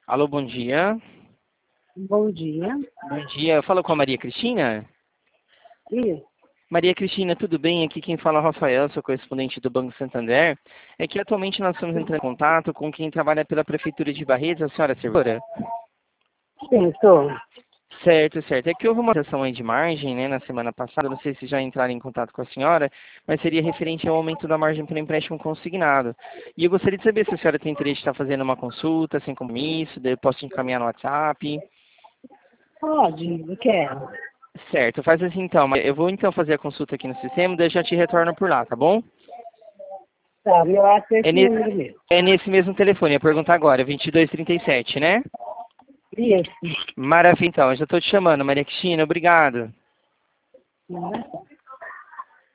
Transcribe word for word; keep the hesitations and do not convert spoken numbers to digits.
Alô, bom dia. Bom dia. Bom dia. Eu falo com a Maria Cristina? Isso. Maria Cristina, tudo bem? Aqui quem fala é o Rafael, sou correspondente do Banco Santander. É que atualmente nós estamos entrando em contato com quem trabalha pela Prefeitura de Barretos, a senhora servidora? Sim, estou. Certo, certo. É que houve uma sessão aí de margem, né, na semana passada, não sei se já entraram em contato com a senhora, mas seria referente ao aumento da margem para empréstimo consignado. E eu gostaria de saber se a senhora tem interesse de estar fazendo uma consulta, sem compromisso, daí eu posso encaminhar no WhatsApp. Pode, eu quero. Certo, faz assim então. Eu vou então fazer a consulta aqui no sistema, daí eu já te retorno por lá, tá bom? Tá, meu ato é É, esse ne- número mesmo. é nesse mesmo telefone, ia perguntar agora, vinte e dois trinta e sete, né? Isso. Maravilha, então, eu já estou te chamando, Maria Cristina, obrigado. Não é?